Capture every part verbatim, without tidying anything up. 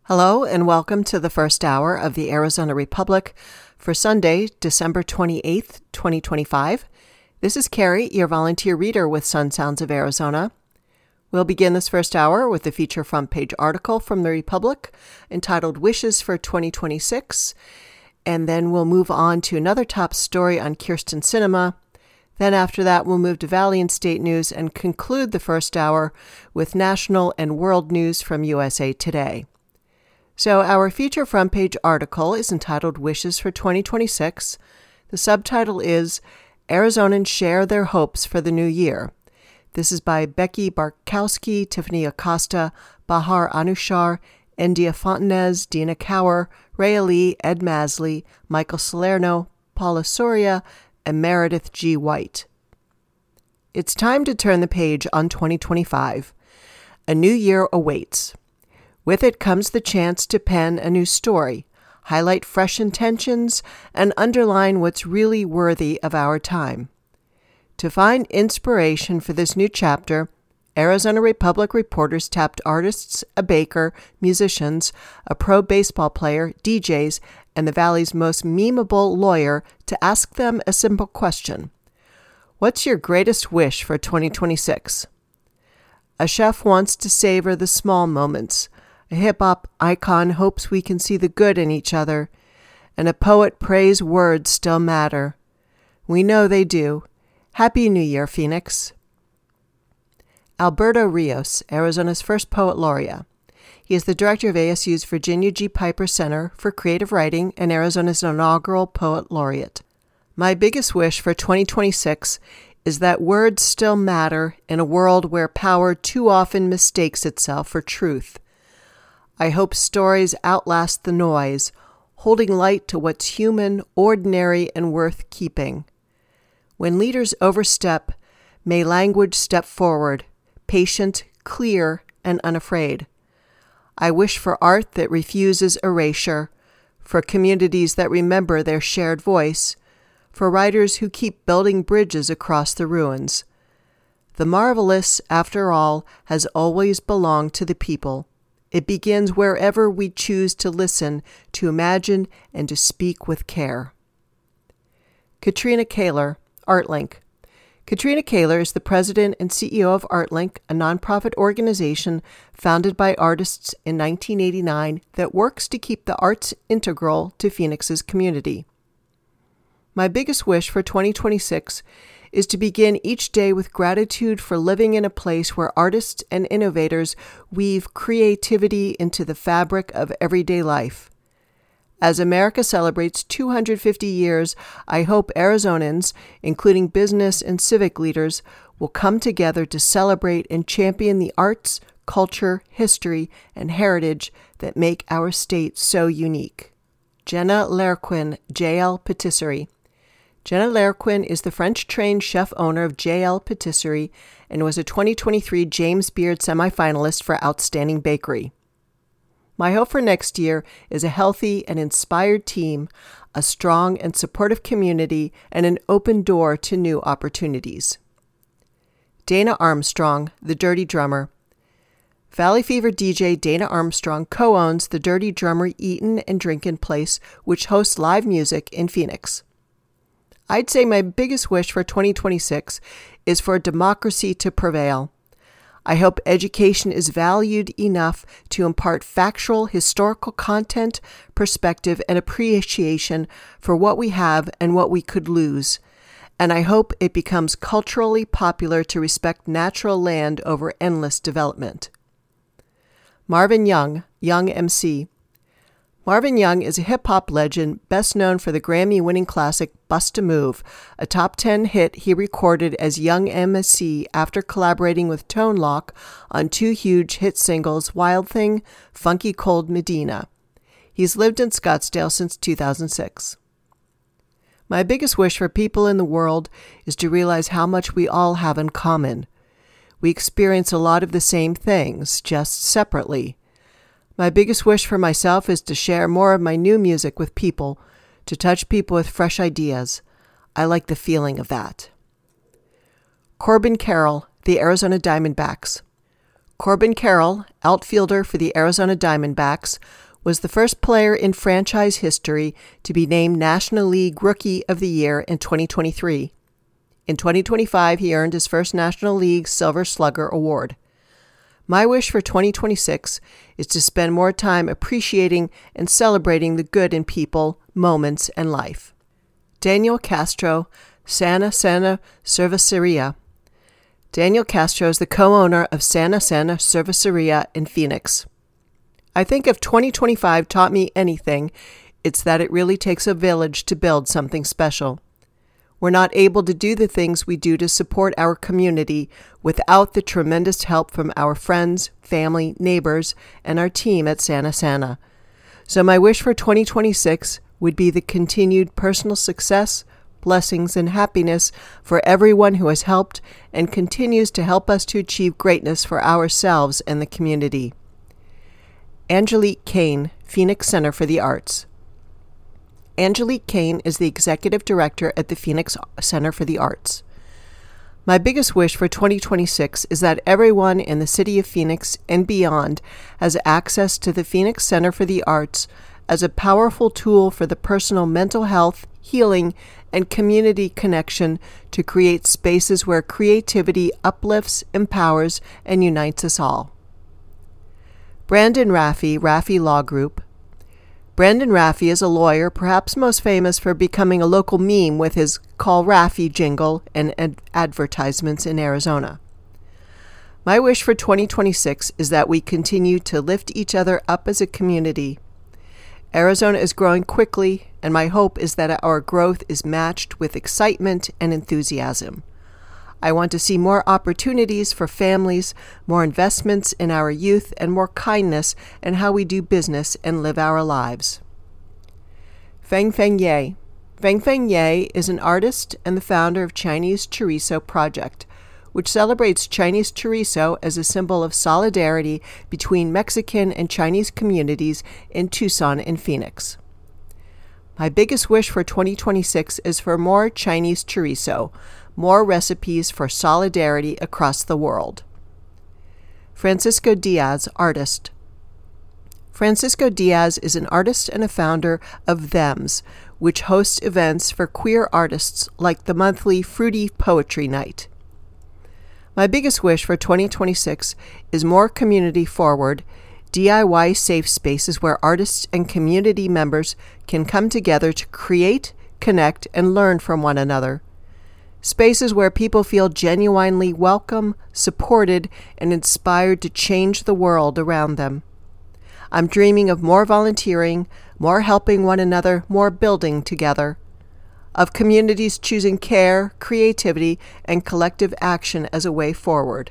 Hello and welcome to the first hour of the Arizona Republic for Sunday, December twenty-eighth, twenty twenty-five. This is Carrie, your volunteer reader with Sun Sounds of Arizona. We'll begin this first hour with a feature front page article from the Republic entitled Wishes for twenty twenty-six, and then we'll move on to another top story on Kyrsten Sinema. Then after that, we'll move to Valley and State News and conclude the first hour with national and world news from U S A Today. So our feature front page article is entitled Wishes for twenty twenty-six. The subtitle is Arizonans Share Their Hopes for the New Year. This is by Becky Barkowski, Tiffany Acosta, Bahar Anushar, India Fontanez, Dina Cower, Ray Ali, Ed Masley, Michael Salerno, Paula Soria, and Meredith G. White. It's time to turn the page on twenty twenty-five. A new year awaits. With it comes the chance to pen a new story, highlight fresh intentions, and underline what's really worthy of our time. To find inspiration for this new chapter, Arizona Republic reporters tapped artists, a baker, musicians, a pro baseball player, D Js, and the Valley's most memeable lawyer to ask them a simple question. What's your greatest wish for twenty twenty-six? A chef wants to savor the small moments. A hip-hop icon hopes we can see the good in each other, and a poet prays words still matter. We know they do. Happy New Year, Phoenix. Alberto Rios, Arizona's first poet laureate. He is the director of A S U's Virginia G. Piper Center for Creative Writing and Arizona's inaugural poet laureate. My biggest wish for twenty twenty-six is that words still matter in a world where power too often mistakes itself for truth. I hope stories outlast the noise, holding light to what's human, ordinary, and worth keeping. When leaders overstep, may language step forward, patient, clear, and unafraid. I wish for art that refuses erasure, for communities that remember their shared voice, for writers who keep building bridges across the ruins. The marvelous, after all, has always belonged to the people. It begins wherever we choose to listen, to imagine, and to speak with care. Katrina Kaler, ArtLink. Katrina Kaler is the president and C E O of ArtLink, a nonprofit organization founded by artists in nineteen eighty-nine that works to keep the arts integral to Phoenix's community. My biggest wish for twenty twenty-six is to begin each day with gratitude for living in a place where artists and innovators weave creativity into the fabric of everyday life. As America celebrates two hundred fifty years, I hope Arizonans, including business and civic leaders, will come together to celebrate and champion the arts, culture, history, and heritage that make our state so unique. Jenna Lerquin, J L Patisserie. Jenna Lerquin is the French-trained chef-owner of J L Patisserie and was a twenty twenty-three James Beard semifinalist for Outstanding Bakery. My hope for next year is a healthy and inspired team, a strong and supportive community, and an open door to new opportunities. Dana Armstrong, the Dirty Drummer. Valley Fever D J Dana Armstrong co-owns the Dirty Drummer Eatin' and Drinkin' Place, which hosts live music in Phoenix. I'd say my biggest wish for twenty twenty-six is for democracy to prevail. I hope education is valued enough to impart factual, historical content, perspective, and appreciation for what we have and what we could lose. And I hope it becomes culturally popular to respect natural land over endless development. Marvin Young, Young M C. Marvin Young is a hip-hop legend best known for the Grammy-winning classic Bust a Move, a top ten hit he recorded as Young M C after collaborating with Tone Loc on two huge hit singles, Wild Thing, Funky Cold Medina. He's lived in Scottsdale since two thousand six. My biggest wish for people in the world is to realize how much we all have in common. We experience a lot of the same things, just separately. My biggest wish for myself is to share more of my new music with people, to touch people with fresh ideas. I like the feeling of that. Corbin Carroll, the Arizona Diamondbacks. Corbin Carroll, outfielder for the Arizona Diamondbacks, was the first player in franchise history to be named National League Rookie of the Year in twenty twenty-three. In twenty twenty-five, he earned his first National League Silver Slugger award. My wish for twenty twenty-six is to spend more time appreciating and celebrating the good in people, moments, and life. Daniel Castro, Sana Sana Cerveceria. Daniel Castro is the co-owner of Sana Sana Cerveceria in Phoenix. I think if twenty twenty-five taught me anything, it's that it really takes a village to build something special. We're not able to do the things we do to support our community without the tremendous help from our friends, family, neighbors, and our team at Sana Sana. So my wish for twenty twenty-six would be the continued personal success, blessings, and happiness for everyone who has helped and continues to help us to achieve greatness for ourselves and the community. Angelique Kane, Phoenix Center for the Arts. Angelique Kane is the Executive Director at the Phoenix Center for the Arts. My biggest wish for twenty twenty-six is that everyone in the city of Phoenix and beyond has access to the Phoenix Center for the Arts as a powerful tool for the personal mental health, healing, and community connection to create spaces where creativity uplifts, empowers, and unites us all. Brandon Raffi, Raffi Law Group. Brandon Raffi is a lawyer, perhaps most famous for becoming a local meme with his Call Raffi jingle and ad- advertisements in Arizona. My wish for twenty twenty-six is that we continue to lift each other up as a community. Arizona is growing quickly, and my hope is that our growth is matched with excitement and enthusiasm. I want to see more opportunities for families, more investments in our youth, and more kindness in how we do business and live our lives. Feng Feng Ye. Feng Feng Ye is an artist and the founder of Chinese Chorizo Project, which celebrates Chinese chorizo as a symbol of solidarity between Mexican and Chinese communities in Tucson and Phoenix. My biggest wish for twenty twenty-six is for more Chinese chorizo, more recipes for solidarity across the world. Francisco Diaz, artist. Francisco Diaz is an artist and a founder of Thems, which hosts events for queer artists like the monthly Fruity Poetry Night. My biggest wish for twenty twenty-six is more community-forward, D I Y safe spaces where artists and community members can come together to create, connect, and learn from one another. Spaces where people feel genuinely welcome, supported, and inspired to change the world around them. I'm dreaming of more volunteering, more helping one another, more building together. Of communities choosing care, creativity, and collective action as a way forward.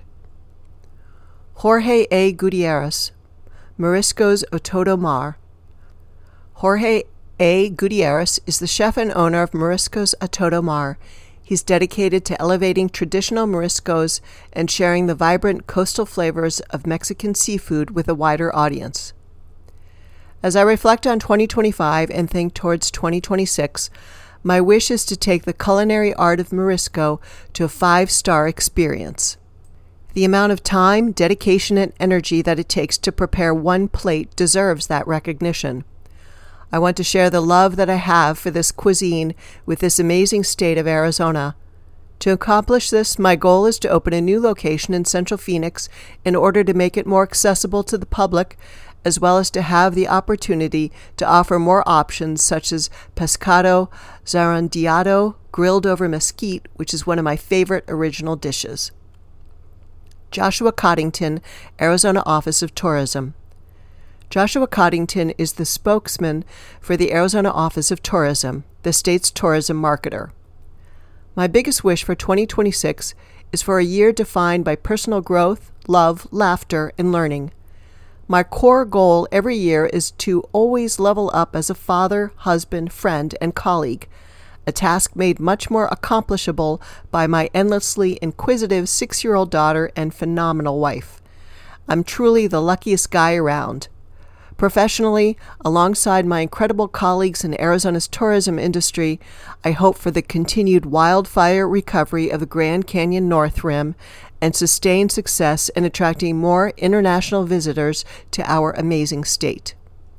Jorge A. Gutierrez, Mariscos Ototo Mar. Jorge A. Gutierrez is the chef and owner of Mariscos Ototo Mar. He's dedicated to elevating traditional Mariscos and sharing the vibrant coastal flavors of Mexican seafood with a wider audience. As I reflect on twenty twenty-five and think towards twenty twenty-six, my wish is to take the culinary art of Marisco to a five-star experience. The amount of time, dedication, and energy that it takes to prepare one plate deserves that recognition. I want to share the love that I have for this cuisine with this amazing state of Arizona. To accomplish this, my goal is to open a new location in Central Phoenix in order to make it more accessible to the public, as well as to have the opportunity to offer more options such as pescado zarandeado, grilled over mesquite, which is one of my favorite original dishes. Joshua Coddington, Arizona Office of Tourism. Joshua Coddington is the spokesman for the Arizona Office of Tourism, the state's tourism marketer. My biggest wish for twenty twenty-six is for a year defined by personal growth, love, laughter, and learning. My core goal every year is to always level up as a father, husband, friend, and colleague, a task made much more accomplishable by my endlessly inquisitive six-year-old daughter and phenomenal wife. I'm truly the luckiest guy around. Professionally, alongside my incredible colleagues in Arizona's tourism industry, I hope for the continued wildfire recovery of the Grand Canyon North Rim and sustained success in attracting more international visitors to our amazing state.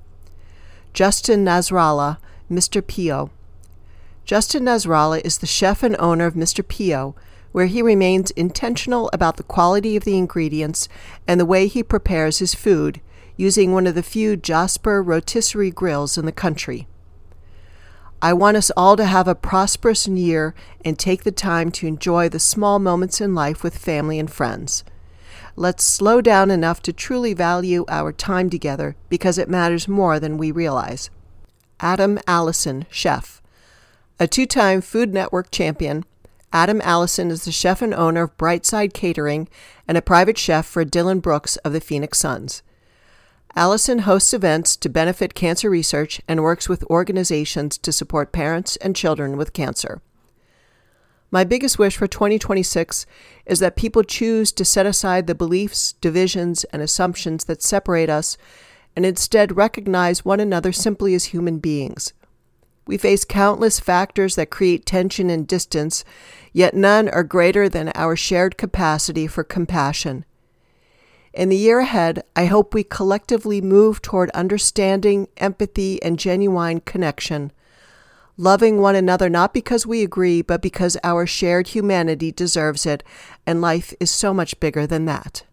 Justin Nasrallah, Mister Pio. Justin Nasrallah is the chef and owner of Mister Pio, where he remains intentional about the quality of the ingredients and the way he prepares his food, using one of the few Jasper rotisserie grills in the country. I want us all to have a prosperous year and take the time to enjoy the small moments in life with family and friends. Let's slow down enough to truly value our time together because it matters more than we realize. Adam Allison, chef. A two-time Food Network champion, Adam Allison is the chef and owner of Brightside Catering and a private chef for Dylan Brooks of the Phoenix Suns. Allison hosts events to benefit cancer research and works with organizations to support parents and children with cancer. My biggest wish for twenty twenty-six is that people choose to set aside the beliefs, divisions, and assumptions that separate us and instead recognize one another simply as human beings. We face countless factors that create tension and distance, yet none are greater than our shared capacity for compassion. In the year ahead, I hope we collectively move toward understanding, empathy, and genuine connection, loving one another not because we agree, but because our shared humanity deserves it, and life is so much bigger than that.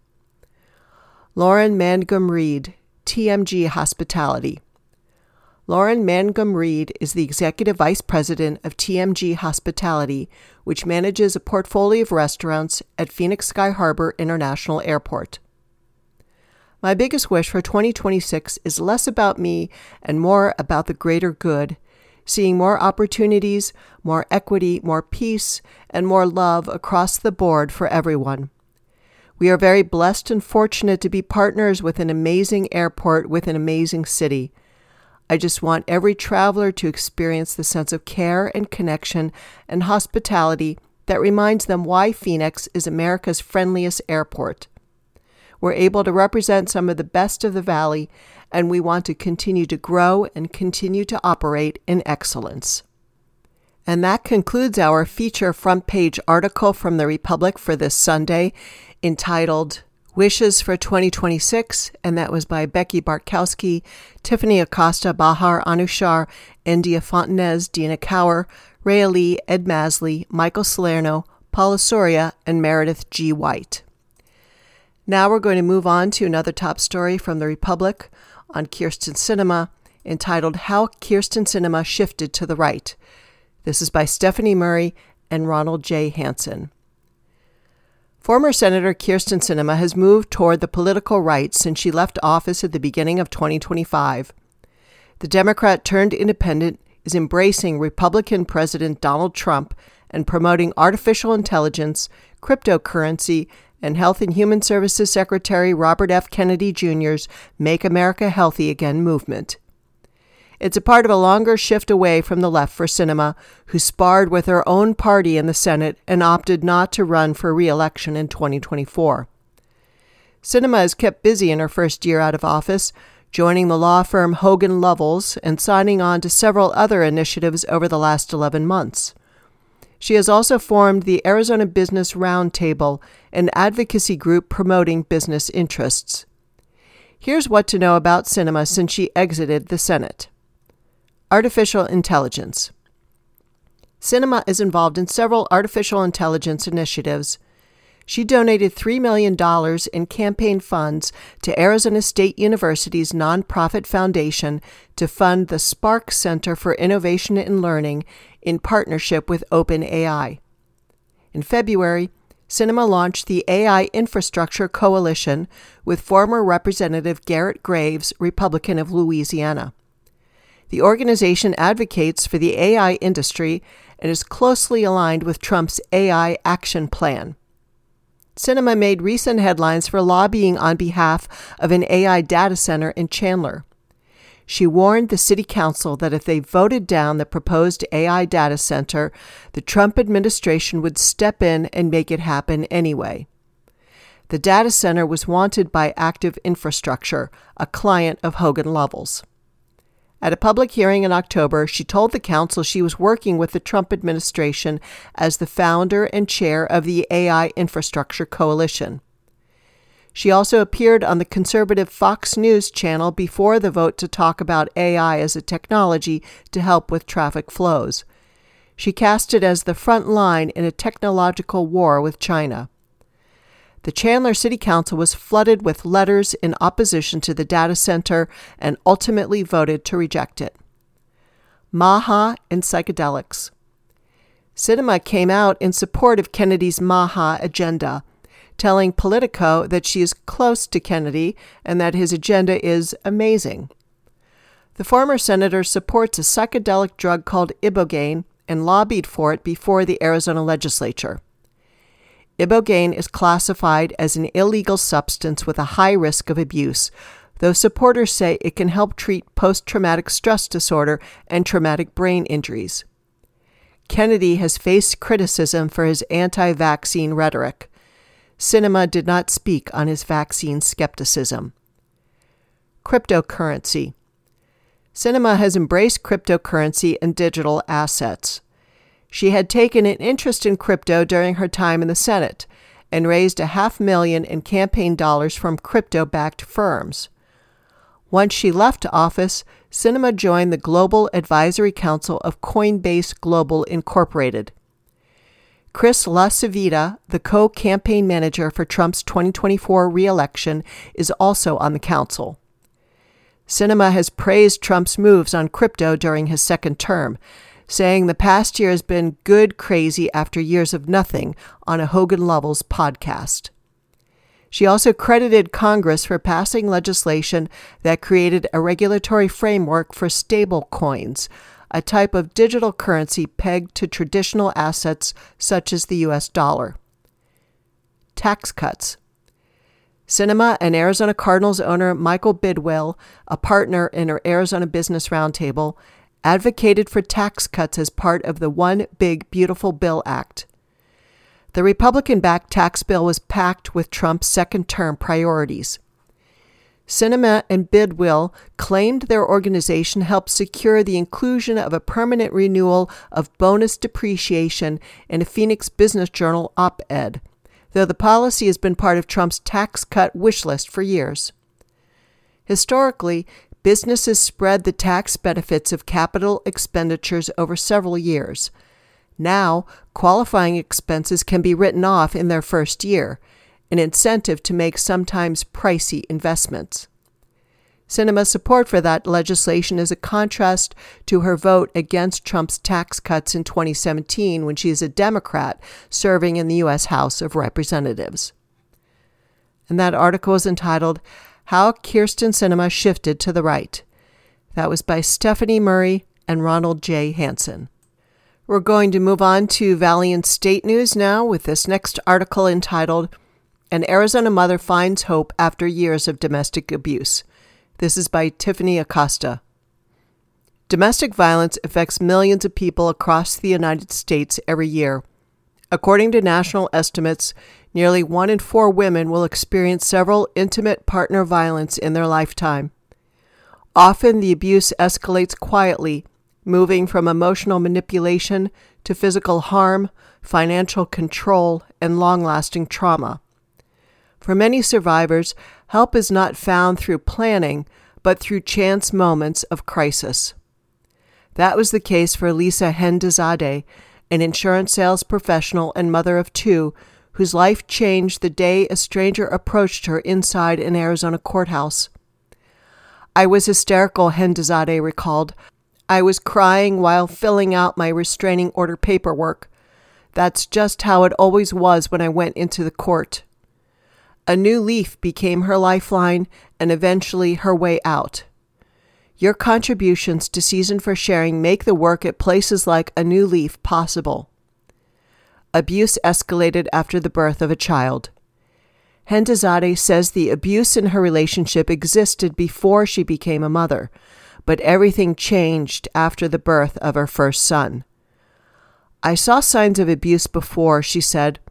Lauren Mangum Reed, T M G Hospitality. Lauren Mangum Reed is the Executive Vice President of T M G Hospitality, which manages a portfolio of restaurants at Phoenix Sky Harbor International Airport. My biggest wish for twenty twenty-six is less about me and more about the greater good, seeing more opportunities, more equity, more peace, and more love across the board for everyone. We are very blessed and fortunate to be partners with an amazing airport with an amazing city. I just want every traveler to experience the sense of care and connection and hospitality that reminds them why Phoenix is America's friendliest airport. We're able to represent some of the best of the Valley, and we want to continue to grow and continue to operate in excellence. And that concludes our feature front page article from the Republic for this Sunday, entitled Wishes for twenty twenty-six, and that was by Becky Bartkowski, Tiffany Acosta, Bahar Anushar, India Fontanez, Dina Cower, Rhea Lee, Ed Masley, Michael Salerno, Paula Soria, and Meredith G. White. Now we're going to move on to another top story from the Republic on Kyrsten Sinema, entitled How Kyrsten Sinema Shifted to the Right. This is by Stephanie Murray and Ronald J. Hansen. Former Senator Kyrsten Sinema has moved toward the political right since she left office at the beginning of twenty twenty-five. The Democrat turned independent is embracing Republican President Donald Trump and promoting artificial intelligence, cryptocurrency, and Health and Human Services Secretary Robert F. Kennedy Junior's Make America Healthy Again movement. It's a part of a longer shift away from the left for Sinema, who sparred with her own party in the Senate and opted not to run for re-election in twenty twenty-four. Sinema is kept busy in her first year out of office, joining the law firm Hogan Lovells and signing on to several other initiatives over the last eleven months. She has also formed the Arizona Business Roundtable, an advocacy group promoting business interests. Here's what to know about Sinema since she exited the Senate. Artificial intelligence. Sinema is involved in several artificial intelligence initiatives. She donated three million dollars in campaign funds to Arizona State University's nonprofit foundation to fund the Spark Center for Innovation and Learning in partnership with OpenAI. In February, Sinema launched the A I Infrastructure Coalition with former Representative Garrett Graves, Republican of Louisiana. The organization advocates for the A I industry and is closely aligned with Trump's A I Action Plan. Sinema made recent headlines for lobbying on behalf of an A I data center in Chandler. She warned the city council that if they voted down the proposed A I data center, the Trump administration would step in and make it happen anyway. The data center was wanted by Active Infrastructure, a client of Hogan Lovells. At a public hearing in October, she told the council she was working with the Trump administration as the founder and chair of the A I Infrastructure Coalition. She also appeared on the conservative Fox News channel before the vote to talk about A I as a technology to help with traffic flows. She cast it as the front line in a technological war with China. The Chandler City Council was flooded with letters in opposition to the data center and ultimately voted to reject it. Maha and psychedelics. Sinema came out in support of Kennedy's Maha agenda, telling Politico that she is close to Kennedy and that his agenda is amazing. The former senator supports a psychedelic drug called Ibogaine and lobbied for it before the Arizona legislature. Ibogaine is classified as an illegal substance with a high risk of abuse, though supporters say it can help treat post-traumatic stress disorder and traumatic brain injuries. Kennedy has faced criticism for his anti-vaccine rhetoric. Sinema did not speak on his vaccine skepticism. Cryptocurrency. Sinema has embraced cryptocurrency and digital assets. She had taken an interest in crypto during her time in the Senate and raised a half million in campaign dollars from crypto-backed firms. Once she left office, Sinema joined the Global Advisory Council of Coinbase Global Incorporated. Chris LaCivita, the co-campaign manager for Trump's twenty twenty-four re-election, is also on the council. Sinema has praised Trump's moves on crypto during his second term, saying the past year has been good crazy after years of nothing on a Hogan Lovells podcast. She also credited Congress for passing legislation that created a regulatory framework for stable coins, a type of digital currency pegged to traditional assets such as the U S dollar. Tax cuts. Sinema and Arizona Cardinals owner Michael Bidwell, a partner in her Arizona Business Roundtable, advocated for tax cuts as part of the One Big Beautiful Bill Act. The Republican-backed tax bill was packed with Trump's second-term priorities. Sinema and Bidwell claimed their organization helped secure the inclusion of a permanent renewal of bonus depreciation in a Phoenix Business Journal op-ed, though the policy has been part of Trump's tax cut wish list for years. Historically, businesses spread the tax benefits of capital expenditures over several years. Now, qualifying expenses can be written off in their first year, an incentive to make sometimes pricey investments. Sinema's support for that legislation is a contrast to her vote against Trump's tax cuts in twenty seventeen when she is a Democrat serving in the U S House of Representatives. And that article is entitled, How Kyrsten Sinema Shifted to the Right. That was by Stephanie Murray and Ronald J. Hansen. We're going to move on to Valiant State News now with this next article entitled, An Arizona Mother Finds Hope After Years of Domestic Abuse. This is by Tiffany Acosta. Domestic violence affects millions of people across the United States every year. According to national estimates, nearly one in four women will experience several intimate partner violence in their lifetime. Often the abuse escalates quietly, moving from emotional manipulation to physical harm, financial control, and long-lasting trauma. For many survivors, help is not found through planning, but through chance moments of crisis. That was the case for Lisa Hendizadeh, an insurance sales professional and mother of two, whose life changed the day a stranger approached her inside an Arizona courthouse. I was hysterical, Hendizadeh recalled. I was crying while filling out my restraining order paperwork. That's just how it always was when I went into the court. A new leaf became her lifeline and eventually her way out. Your contributions to Season for Sharing make the work at places like A New Leaf possible. Abuse escalated after the birth of a child. Hendizadeh says the abuse in her relationship existed before she became a mother, but everything changed after the birth of her first son. I saw signs of abuse before, she said,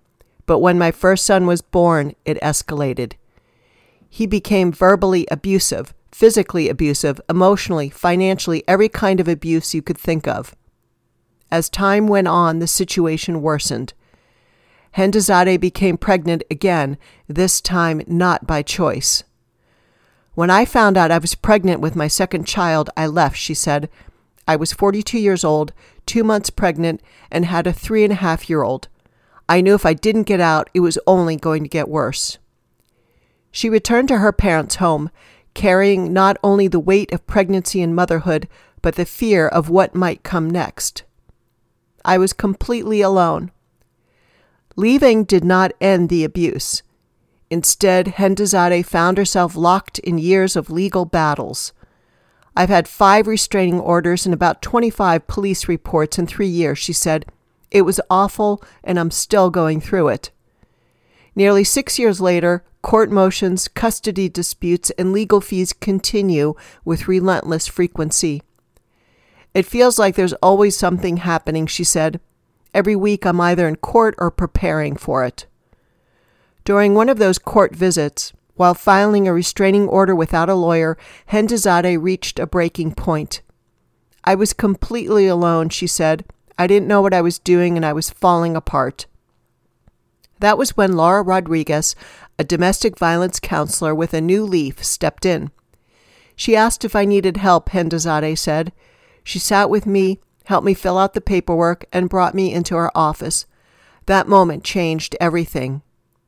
but when my first son was born, it escalated. He became verbally abusive, physically abusive, emotionally, financially, every kind of abuse you could think of. As time went on, the situation worsened. Hendazadeh became pregnant again, this time not by choice. When I found out I was pregnant with my second child, I left, she said. I was forty-two years old, two months pregnant, and had a three and a half year old. I knew if I didn't get out, it was only going to get worse. She returned to her parents' home, carrying not only the weight of pregnancy and motherhood, but the fear of what might come next. I was completely alone. Leaving did not end the abuse. Instead, Hendazadeh found herself locked in years of legal battles. I've had five restraining orders and about twenty-five police reports in three years, she said. It was awful, and I'm still going through it. Nearly six years later, court motions, custody disputes, and legal fees continue with relentless frequency. It feels like there's always something happening, she said. Every week I'm either in court or preparing for it. During one of those court visits, while filing a restraining order without a lawyer, Hendazadeh reached a breaking point. I was completely alone, she said. I didn't know what I was doing and I was falling apart. That was when Laura Rodriguez, a domestic violence counselor with a new leaf, stepped in. She asked if I needed help, Hendazadeh said. She sat with me, helped me fill out the paperwork, and brought me into her office. That moment changed everything.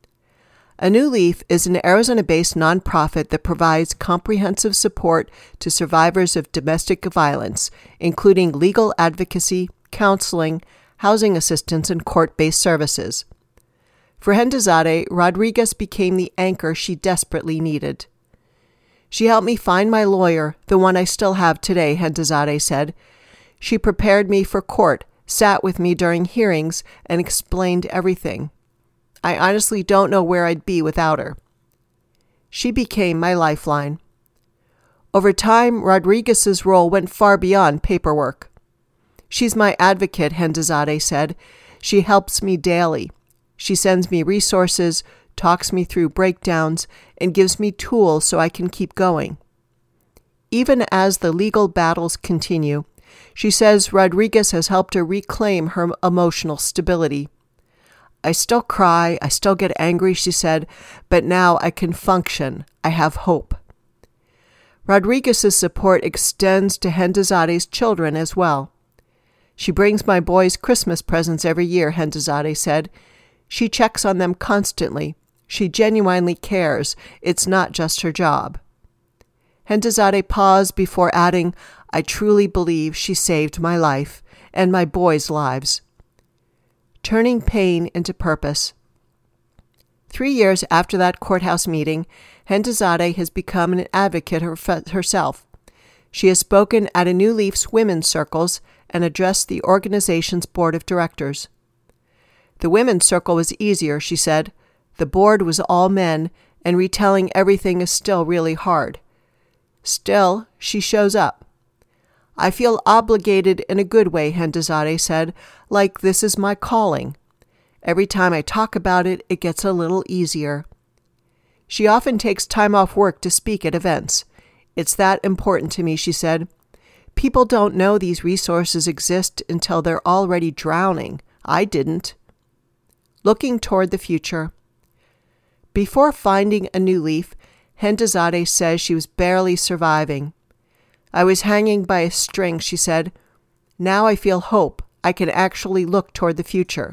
A New Leaf is an Arizona-based nonprofit that provides comprehensive support to survivors of domestic violence, including legal advocacy, counseling, housing assistance, and court-based services. For Hendazadeh, Rodriguez became the anchor she desperately needed. She helped me find my lawyer, the one I still have today, Hendazadeh said. She prepared me for court, sat with me during hearings, and explained everything. I honestly don't know where I'd be without her. She became my lifeline. Over time, Rodriguez's role went far beyond paperwork. She's my advocate, Hendazadeh said. She helps me daily. She sends me resources, talks me through breakdowns, and gives me tools so I can keep going. Even as the legal battles continue, she says Rodriguez has helped her reclaim her emotional stability. I still cry, I still get angry, she said, but now I can function. I have hope. Rodriguez's support extends to Hendazadeh's children as well. She brings my boys Christmas presents every year, Hendazadeh said. She checks on them constantly. She genuinely cares. It's not just her job. Hendazadeh paused before adding, I truly believe she saved my life and my boys' lives. Turning pain into purpose. Three years after that courthouse meeting, Hendazadeh has become an advocate herself. She has spoken at a New Leaf's women's circles and addressed the organization's board of directors. The women's circle was easier, she said. The board was all men, and retelling everything is still really hard. Still, she shows up. I feel obligated in a good way, Hendazadeh said, like this is my calling. Every time I talk about it, it gets a little easier. She often takes time off work to speak at events. It's that important to me, she said. People don't know these resources exist until they're already drowning. I didn't. Looking toward the future. Before finding a New Leaf, Hendazadeh says she was barely surviving. I was hanging by a string, she said. Now I feel hope. I can actually look toward the future.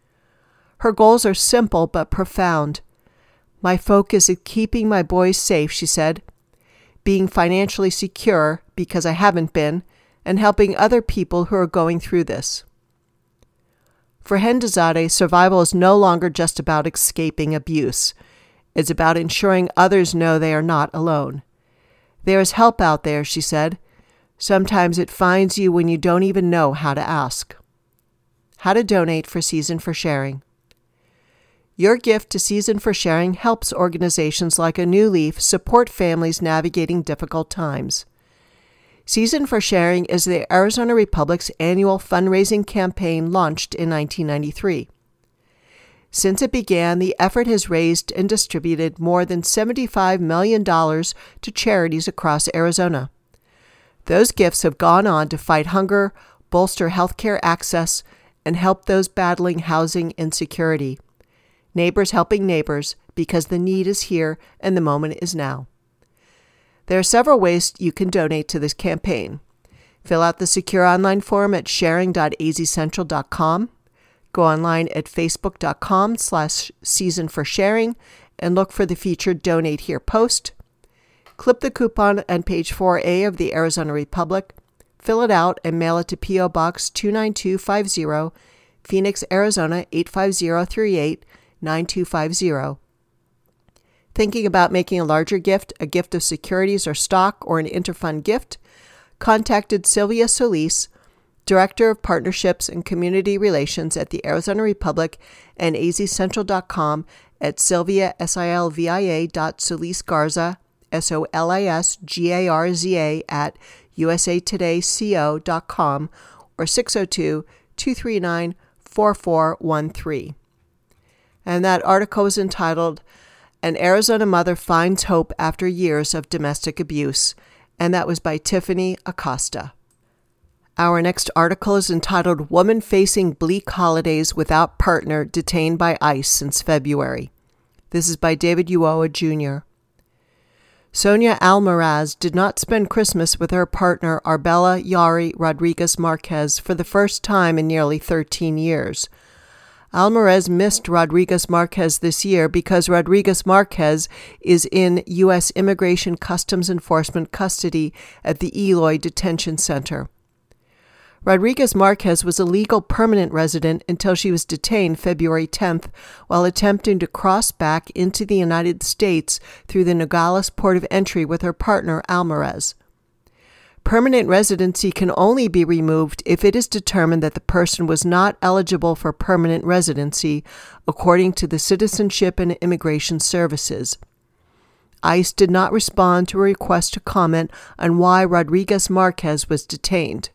Her goals are simple but profound. My focus is keeping my boys safe, she said, being financially secure because I haven't been, and helping other people who are going through this. For Hendazadeh, survival is no longer just about escaping abuse. It's about ensuring others know they are not alone. There is help out there, she said. Sometimes it finds you when you don't even know how to ask. How to donate for Season for Sharing. Your gift to Season for Sharing helps organizations like A New Leaf support families navigating difficult times. Season for Sharing is the Arizona Republic's annual fundraising campaign launched in nineteen ninety-three. Since it began, the effort has raised and distributed more than seventy-five million dollars to charities across Arizona. Those gifts have gone on to fight hunger, bolster healthcare access, and help those battling housing insecurity. Neighbors helping neighbors, because the need is here and the moment is now. There are several ways you can donate to this campaign. Fill out the secure online form at sharing dot a z central dot com. Go online at facebook.com slash season for sharing and look for the featured Donate Here post. Clip the coupon on page four A of the Arizona Republic, fill it out, and mail it to P O. Box two nine two five zero, Phoenix, Arizona eight five zero three eight, nine two five zero. Thinking about making a larger gift, a gift of securities or stock, or an interfund gift? Contacted Sylvia Solis, Director of Partnerships and Community Relations at the Arizona Republic, and a z central dot com at Sylvia, S I L V I A dot Solis Garza, S O L I S G A R Z A at U S A Today Co dot com, or six oh two, two three nine, four four one three. And that article is entitled, An Arizona Mother Finds Hope After Years of Domestic Abuse, and that was by Tiffany Acosta. Our next article is entitled, Woman Facing Bleak Holidays Without Partner Detained by ICE Since February. This is by David Uoa, Junior Sonia Almaraz did not spend Christmas with her partner Arbella Yari Rodriguez Marquez for the first time in nearly thirteen years. Almaraz missed Rodriguez Marquez this year because Rodriguez Marquez is in U S Immigration Customs Enforcement custody at the Eloy Detention Center. Rodriguez Marquez was a legal permanent resident until she was detained February tenth while attempting to cross back into the United States through the Nogales port of entry with her partner Almaraz. Permanent residency can only be removed if it is determined that the person was not eligible for permanent residency, according to the Citizenship and Immigration Services. ICE did not respond to a request to comment on why Rodriguez Marquez was detained.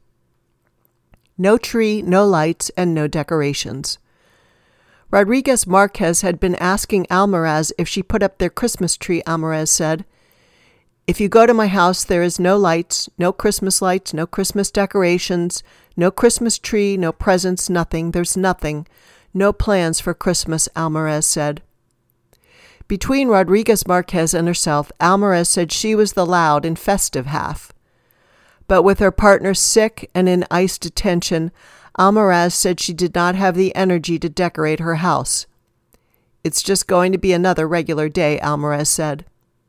No tree, no lights, and no decorations. Rodriguez Marquez had been asking Almaraz if she put up their Christmas tree, Almaraz said. If you go to my house, there is no lights, no Christmas lights, no Christmas decorations, no Christmas tree, no presents, nothing. There's nothing. No plans for Christmas, Almaraz said. Between Rodriguez Marquez and herself, Almaraz said she was the loud and festive half. But with her partner sick and in ICE detention, Almaraz said she did not have the energy to decorate her house. It's just going to be another regular day, Almaraz said.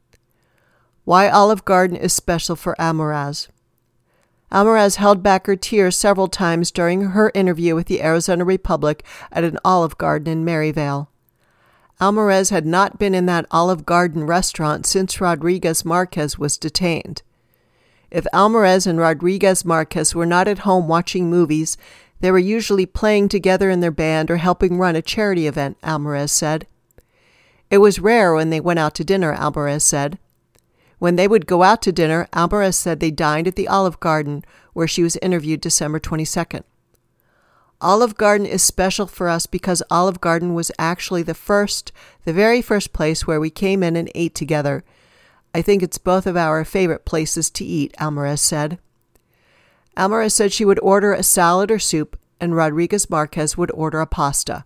Why Olive Garden is special for Almaraz. Almaraz held back her tears several times during her interview with the Arizona Republic at an Olive Garden in Maryvale. Almaraz had not been in that Olive Garden restaurant since Rodriguez Marquez was detained. If Almaraz and Rodriguez Marquez were not at home watching movies, they were usually playing together in their band or helping run a charity event, Almaraz said. It was rare when they went out to dinner, Almaraz said. When they would go out to dinner, Almaraz said they dined at the Olive Garden, where she was interviewed December twenty-second. Olive Garden is special for us because Olive Garden was actually the first, the very first place where we came in and ate together. I think it's both of our favorite places to eat, Almaraz said. Almaraz said she would order a salad or soup, and Rodriguez Marquez would order a pasta.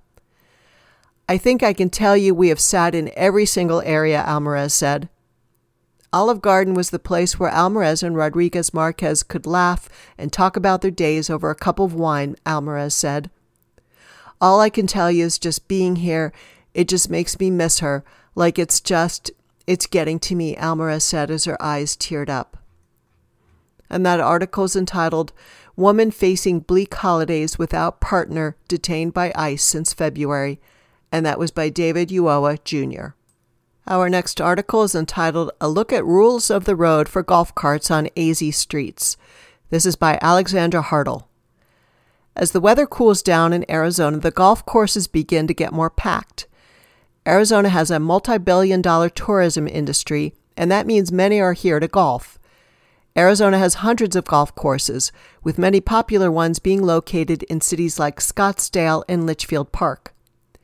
I think I can tell you we have sat in every single area, Almaraz said. Olive Garden was the place where Almaraz and Rodriguez Marquez could laugh and talk about their days over a cup of wine, Almaraz said. All I can tell you is just being here, it just makes me miss her, like it's just... It's getting to me, Almaraz said as her eyes teared up. And that article is entitled, Woman Facing Bleak Holidays Without Partner Detained by ICE Since February, and that was by David Uoa, Junior Our next article is entitled, A Look at Rules of the Road for Golf Carts on A Z Streets. This is by Alexandra Hartle. As the weather cools down in Arizona, the golf courses begin to get more packed. Arizona has a multi-billion dollar tourism industry, and that means many are here to golf. Arizona has hundreds of golf courses, with many popular ones being located in cities like Scottsdale and Litchfield Park.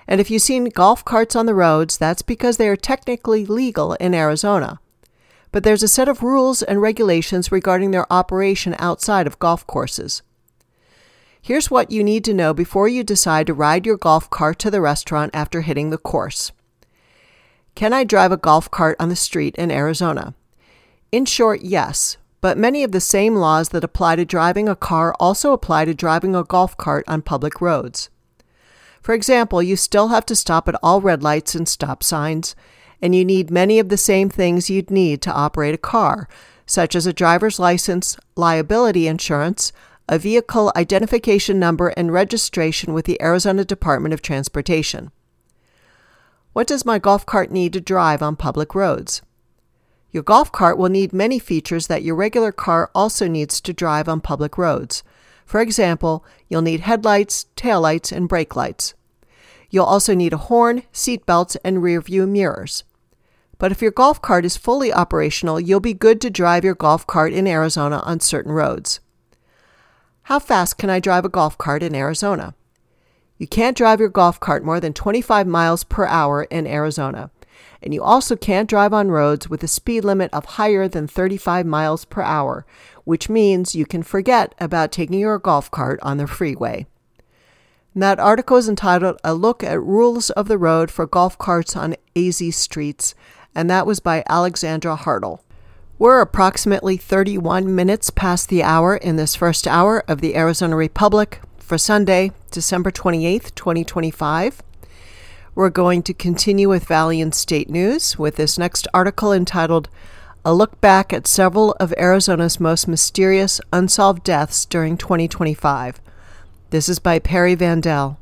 And if you've seen golf carts on the roads, that's because they are technically legal in Arizona. But there's a set of rules and regulations regarding their operation outside of golf courses. Here's what you need to know before you decide to ride your golf cart to the restaurant after hitting the course. Can I drive a golf cart on the street in Arizona? In short, yes, but many of the same laws that apply to driving a car also apply to driving a golf cart on public roads. For example, you still have to stop at all red lights and stop signs, and you need many of the same things you'd need to operate a car, such as a driver's license, liability insurance, a vehicle identification number, and registration with the Arizona Department of Transportation. What does my golf cart need to drive on public roads? Your golf cart will need many features that your regular car also needs to drive on public roads. For example, you'll need headlights, taillights, and brake lights. You'll also need a horn, seat belts, and rear view mirrors. But if your golf cart is fully operational, you'll be good to drive your golf cart in Arizona on certain roads. How fast can I drive a golf cart in Arizona? You can't drive your golf cart more than twenty-five miles per hour in Arizona, and you also can't drive on roads with a speed limit of higher than thirty-five miles per hour, which means you can forget about taking your golf cart on the freeway. And that article is entitled A Look at Rules of the Road for Golf Carts on A Z Streets, and that was by Alexandra Hartle. We're approximately thirty-one minutes past the hour in this first hour of the Arizona Republic for Sunday, December twenty-eighth, twenty twenty-five. We're going to continue with Valley and State News with this next article entitled A Look Back at Several of Arizona's Most Mysterious Unsolved Deaths During twenty twenty-five. This is by Perry Vandell.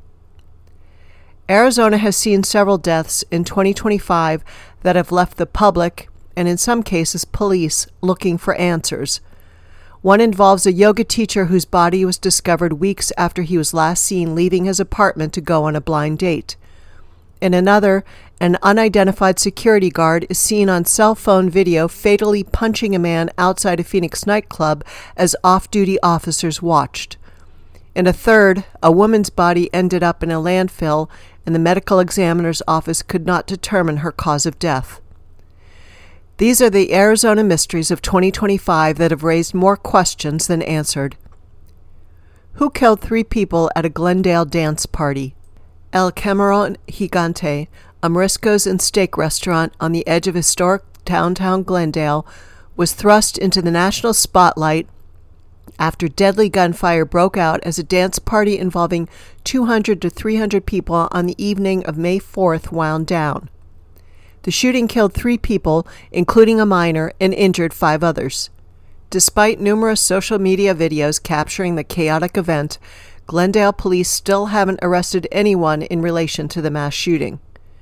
Arizona has seen several deaths in twenty twenty-five that have left the public, and in some cases police, looking for answers. One involves a yoga teacher whose body was discovered weeks after he was last seen leaving his apartment to go on a blind date. In another, an unidentified security guard is seen on cell phone video fatally punching a man outside a Phoenix nightclub as off-duty officers watched. In a third, a woman's body ended up in a landfill, and the medical examiner's office could not determine her cause of death. These are the Arizona mysteries of twenty twenty-five that have raised more questions than answered. Who killed three people at a Glendale dance party? El Camarón Gigante, a Mariscos and steak restaurant on the edge of historic downtown Glendale, was thrust into the national spotlight after deadly gunfire broke out as a dance party involving two hundred to three hundred people on the evening of May fourth wound down. The shooting killed three people, including a minor, and injured five others. Despite numerous social media videos capturing the chaotic event, Glendale police still haven't arrested anyone in relation to the mass shooting.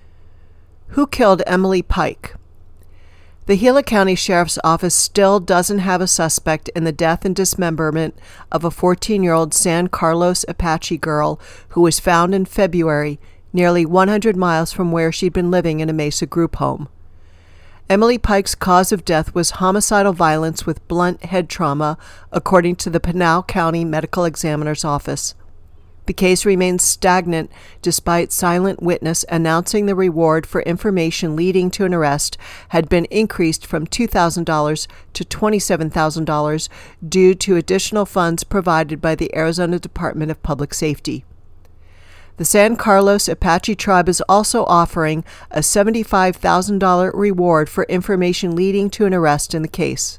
Who killed Emily Pike? The Gila County Sheriff's Office still doesn't have a suspect in the death and dismemberment of a fourteen-year-old San Carlos Apache girl who was found in February, nearly one hundred miles from where she'd been living in a Mesa group home. Emily Pike's cause of death was homicidal violence with blunt head trauma, according to the Pinal County Medical Examiner's Office. The case remains stagnant despite silent witness announcing the reward for information leading to an arrest had been increased from two thousand dollars to twenty-seven thousand dollars due to additional funds provided by the Arizona Department of Public Safety. The San Carlos Apache tribe is also offering a seventy-five thousand dollars reward for information leading to an arrest in the case.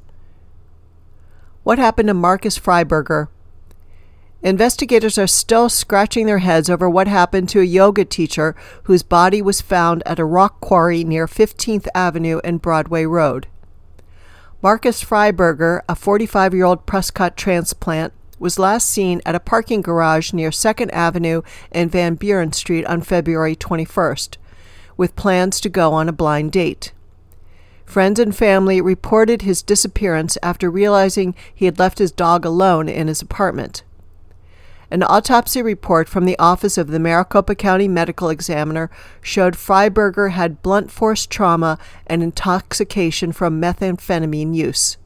What happened to Marcus Freiberger? Investigators are still scratching their heads over what happened to a yoga teacher whose body was found at a rock quarry near fifteenth Avenue and Broadway Road. Marcus Freiberger, a forty-five-year-old Prescott transplant, was last seen at a parking garage near second Avenue and Van Buren Street on February twenty-first, with plans to go on a blind date. Friends and family reported his disappearance after realizing he had left his dog alone in his apartment. An autopsy report from the Office of the Maricopa County Medical Examiner showed Freiberger had blunt force trauma and intoxication from methamphetamine use.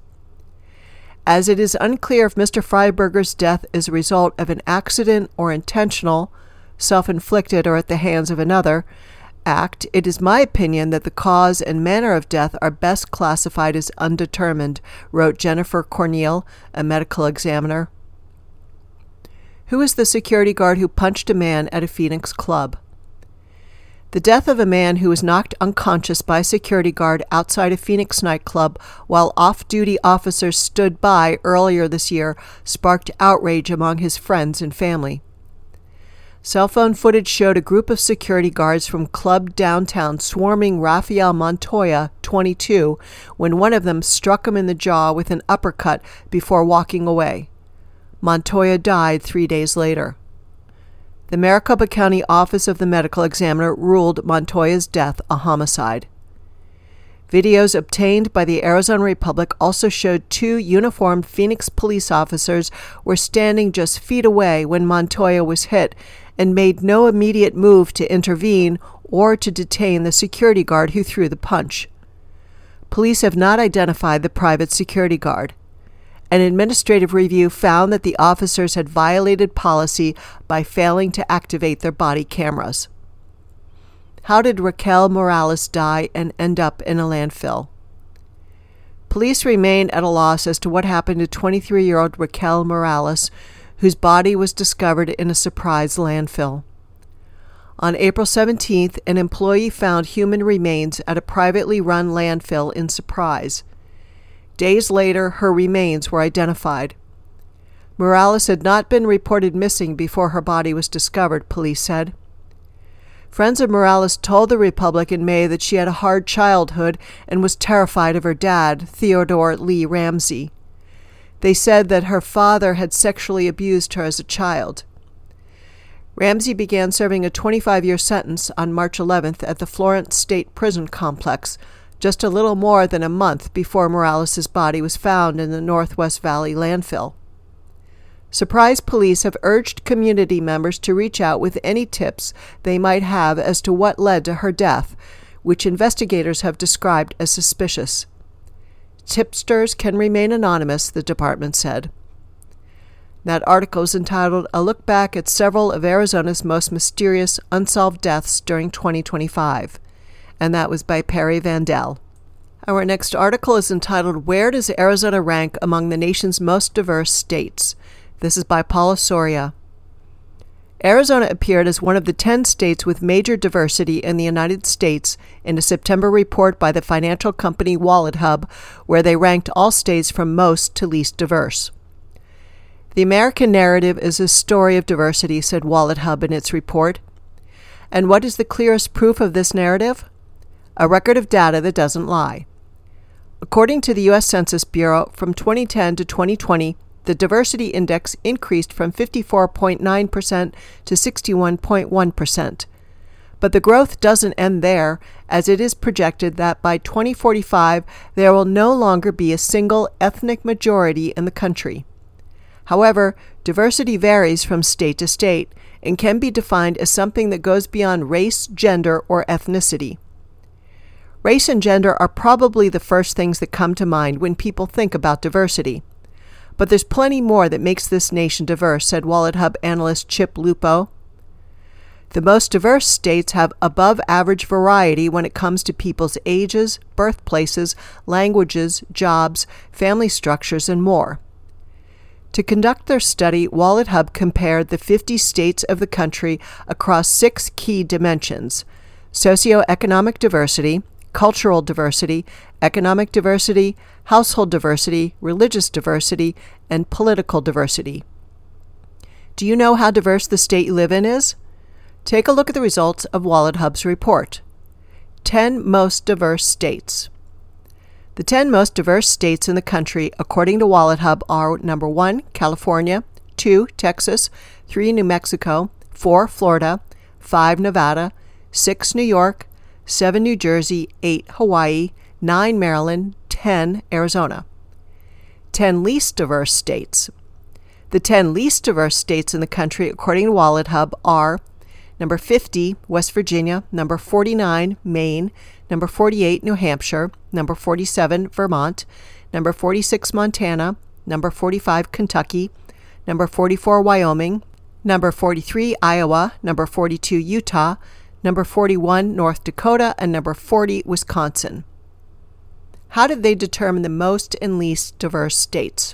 As it is unclear if Mister Freiberger's death is a result of an accident or intentional, self-inflicted or at the hands of another, act, it is my opinion that the cause and manner of death are best classified as undetermined, wrote Jennifer Corneal, a medical examiner. Who is the security guard who punched a man at a Phoenix club? The death of a man who was knocked unconscious by a security guard outside a Phoenix nightclub while off-duty officers stood by earlier this year sparked outrage among his friends and family. Cell phone footage showed a group of security guards from Club Downtown swarming Rafael Montoya, twenty-two, when one of them struck him in the jaw with an uppercut before walking away. Montoya died three days later. The Maricopa County Office of the Medical Examiner ruled Montoya's death a homicide. Videos obtained by the Arizona Republic also showed two uniformed Phoenix police officers were standing just feet away when Montoya was hit and made no immediate move to intervene or to detain the security guard who threw the punch. Police have not identified the private security guard. An administrative review found that the officers had violated policy by failing to activate their body cameras. How did Raquel Morales die and end up in a landfill? Police remain at a loss as to what happened to twenty-three-year-old Raquel Morales, whose body was discovered in a surprise landfill. On April seventeenth, an employee found human remains at a privately run landfill in Surprise. Days later, her remains were identified. Morales had not been reported missing before her body was discovered, police said. Friends of Morales told the Republic in May that she had a hard childhood and was terrified of her dad, Theodore Lee Ramsey. They said that her father had sexually abused her as a child. Ramsey began serving a twenty-five-year sentence on March eleventh at the Florence State Prison Complex, just a little more than a month before Morales' body was found in the Northwest Valley landfill. Surprise police have urged community members to reach out with any tips they might have as to what led to her death, which investigators have described as suspicious. Tipsters can remain anonymous, the department said. That article is entitled A Look Back at Several of Arizona's Most Mysterious Unsolved Deaths During twenty twenty-five, and that was by Perry Vandell. Our next article is entitled Where Does Arizona Rank Among the Nation's Most Diverse States? This is by Paula Soria. Arizona appeared as one of the ten states with major diversity in the United States in a September report by the financial company WalletHub, where they ranked all states from most to least diverse. The American narrative is a story of diversity, said WalletHub in its report. And what is the clearest proof of this narrative? A record of data that doesn't lie. According to the U S Census Bureau, from twenty ten to twenty twenty, the diversity index increased from fifty-four point nine percent to sixty-one point one percent. But the growth doesn't end there, as it is projected that by twenty forty-five there will no longer be a single ethnic majority in the country. However, diversity varies from state to state and can be defined as something that goes beyond race, gender, or ethnicity. Race and gender are probably the first things that come to mind when people think about diversity. But there's plenty more that makes this nation diverse, said WalletHub analyst Chip Lupo. The most diverse states have above-average variety when it comes to people's ages, birthplaces, languages, jobs, family structures, and more. To conduct their study, WalletHub compared the fifty states of the country across six key dimensions: socioeconomic diversity, cultural diversity, economic diversity, household diversity, religious diversity, and political diversity. Do you know how diverse the state you live in is? Take a look at the results of WalletHub's report. ten Most Diverse States. The ten most diverse states in the country, according to WalletHub, are number one, California, two, Texas, three, New Mexico, four, Florida, five, Nevada, six, New York, seven, New Jersey, eight, Hawaii, nine, Maryland, ten, Arizona. ten least diverse states. The ten least diverse states in the country, according to WalletHub, are number fifty, West Virginia, number forty-nine, Maine, number forty-eight, New Hampshire, number forty-seven, Vermont, number forty-six, Montana, number forty-five, Kentucky, number forty-four, Wyoming, number forty-three, Iowa, number forty-two, Utah, number forty-one, North Dakota, and number forty, Wisconsin. How did they determine the most and least diverse states?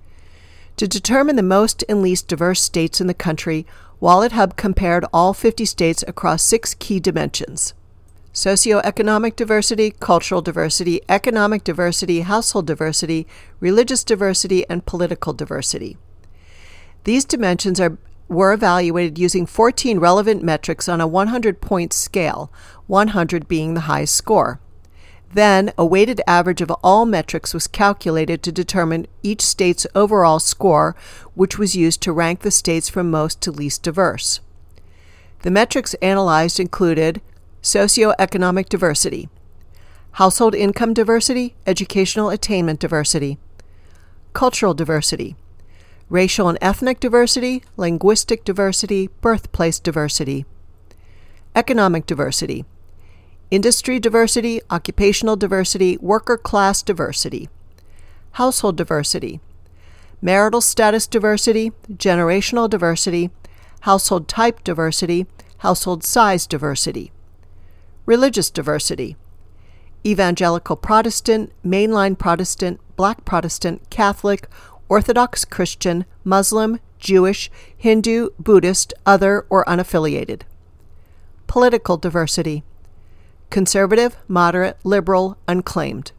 To determine the most and least diverse states in the country, WalletHub compared all fifty states across six key dimensions: socioeconomic diversity, cultural diversity, economic diversity, household diversity, religious diversity, and political diversity. These dimensions are, were evaluated using fourteen relevant metrics on a one hundred point scale, one hundred being the highest score. Then, a weighted average of all metrics was calculated to determine each state's overall score, which was used to rank the states from most to least diverse. The metrics analyzed included socioeconomic diversity, household income diversity, educational attainment diversity, cultural diversity, racial and ethnic diversity, linguistic diversity, birthplace diversity, economic diversity, industry diversity, occupational diversity, worker class diversity, household diversity, marital status diversity, generational diversity, household type diversity, household size diversity, religious diversity, evangelical Protestant, mainline Protestant, Black Protestant, Catholic, Orthodox Christian, Muslim, Jewish, Hindu, Buddhist, other, or unaffiliated. Political diversity: conservative, moderate, liberal, unclaimed.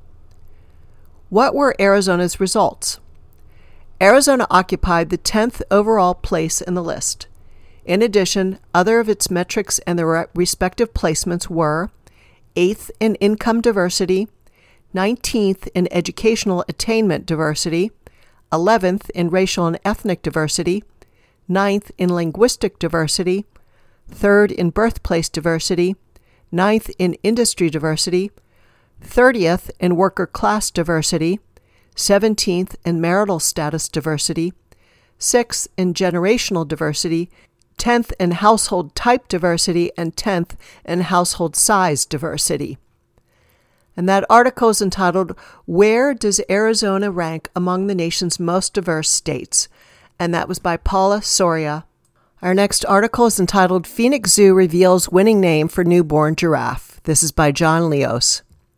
What were Arizona's results? Arizona occupied the tenth overall place in the list. In addition, other of its metrics and their respective placements were eighth in income diversity, nineteenth in educational attainment diversity, eleventh in racial and ethnic diversity, ninth in linguistic diversity, third in birthplace diversity, ninth in industry diversity, thirtieth in worker class diversity, seventeenth in marital status diversity, sixth in generational diversity, tenth in household type diversity, and tenth in household size diversity. And that article is entitled, Where Does Arizona Rank Among the Nation's Most Diverse States? And that was by Paula Soria. Our next article is entitled, Phoenix Zoo Reveals Winning Name for Newborn Giraffe. This is by John Leos.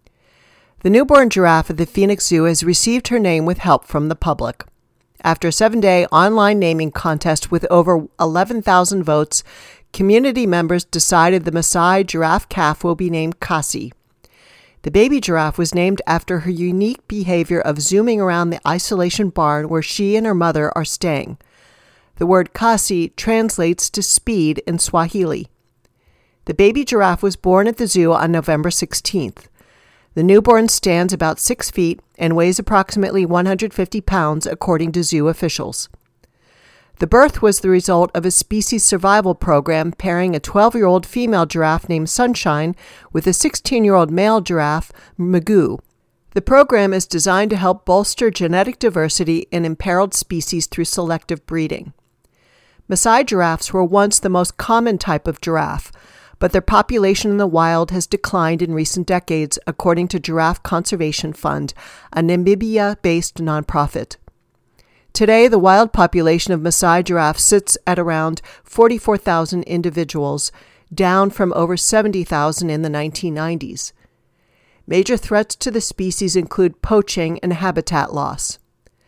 The newborn giraffe at the Phoenix Zoo has received her name with help from the public. After a seven-day online naming contest with over eleven thousand votes, community members decided the Maasai giraffe calf will be named Kasi. The baby giraffe was named after her unique behavior of zooming around the isolation barn where she and her mother are staying. The word Kasi translates to speed in Swahili. The baby giraffe was born at the zoo on November sixteenth. The newborn stands about six feet and weighs approximately one hundred fifty pounds, according to zoo officials. The birth was the result of a species survival program pairing a twelve-year-old female giraffe named Sunshine with a sixteen-year-old male giraffe, Magoo. The program is designed to help bolster genetic diversity in imperiled species through selective breeding. Maasai giraffes were once the most common type of giraffe, but their population in the wild has declined in recent decades, according to Giraffe Conservation Fund, a Namibia-based nonprofit. Today, the wild population of Maasai giraffe sits at around forty-four thousand individuals, down from over seventy thousand in the nineteen nineties. Major threats to the species include poaching and habitat loss.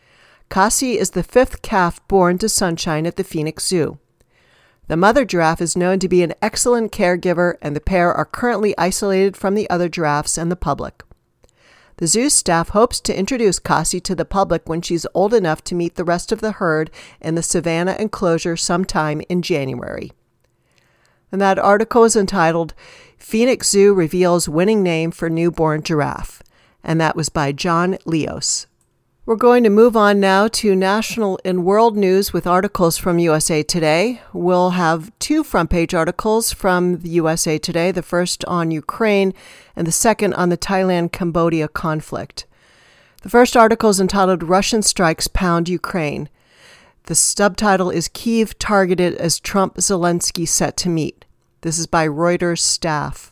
Kasi is the fifth calf born to Sunshine at the Phoenix Zoo. The mother giraffe is known to be an excellent caregiver, and the pair are currently isolated from the other giraffes and the public. The zoo staff hopes to introduce Kasi to the public when she's old enough to meet the rest of the herd in the Savannah enclosure sometime in January. And that article is entitled, Phoenix Zoo Reveals Winning Name for Newborn Giraffe, and that was by John Leos. We're going to move on now to national and world news with articles from U S A Today. We'll have two front-page articles from the U S A Today, the first on Ukraine and the second on the Thailand-Cambodia conflict. The first article is entitled, Russian Strikes Pound Ukraine. The subtitle is Kyiv Targeted as Trump-Zelensky Set to Meet. This is by Reuters staff.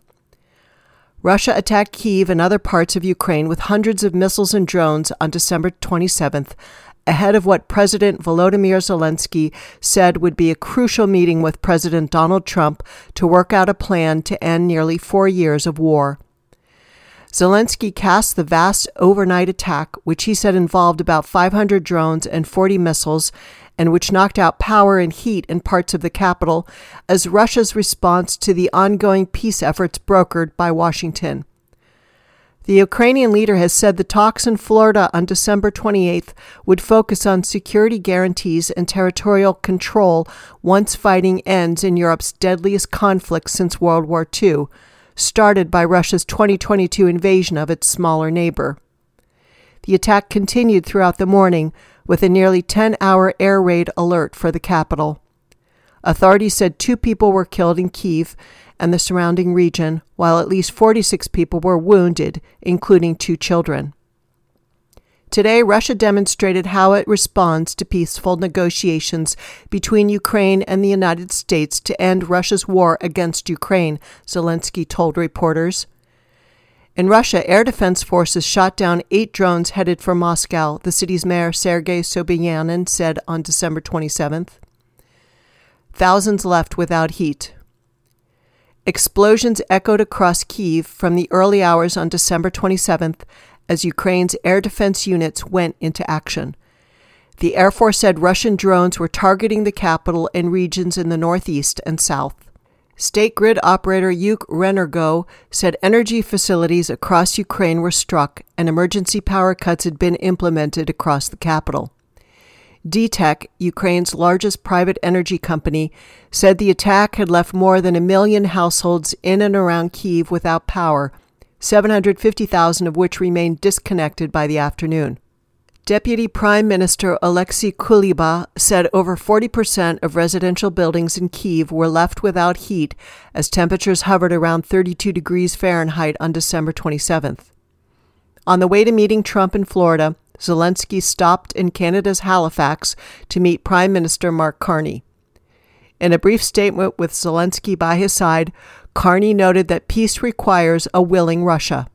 Russia attacked Kyiv and other parts of Ukraine with hundreds of missiles and drones on December twenty-seventh, ahead of what President Volodymyr Zelensky said would be a crucial meeting with President Donald Trump to work out a plan to end nearly four years of war. Zelensky cast the vast overnight attack, which he said involved about five hundred drones and forty missiles, and which knocked out power and heat in parts of the capital, as Russia's response to the ongoing peace efforts brokered by Washington. The Ukrainian leader has said the talks in Florida on December twenty-eighth would focus on security guarantees and territorial control once fighting ends in Europe's deadliest conflict since World War Two, started by Russia's twenty twenty-two invasion of its smaller neighbor. The attack continued throughout the morning with a nearly ten-hour air raid alert for the capital. Authorities said two people were killed in Kyiv and the surrounding region, while at least forty-six people were wounded, including two children. Today, Russia demonstrated how it responds to peaceful negotiations between Ukraine and the United States to end Russia's war against Ukraine, Zelensky told reporters. In Russia, air defense forces shot down eight drones headed for Moscow, the city's mayor Sergei Sobyanin said on December twenty-seventh. Thousands left without heat. Explosions echoed across Kyiv from the early hours on December twenty-seventh as Ukraine's air defense units went into action. The Air Force said Russian drones were targeting the capital and regions in the northeast and south. State grid operator Ukrenergo said energy facilities across Ukraine were struck and emergency power cuts had been implemented across the capital. D TEK, Ukraine's largest private energy company, said the attack had left more than a million households in and around Kyiv without power, seven hundred fifty thousand of which remained disconnected by the afternoon. Deputy Prime Minister Alexei Kuleba said over forty percent of residential buildings in Kyiv were left without heat as temperatures hovered around thirty-two degrees Fahrenheit on December twenty-seventh. On the way to meeting Trump in Florida, Zelensky stopped in Canada's Halifax to meet Prime Minister Mark Carney. In a brief statement with Zelensky by his side, Carney noted that peace requires a willing Russia.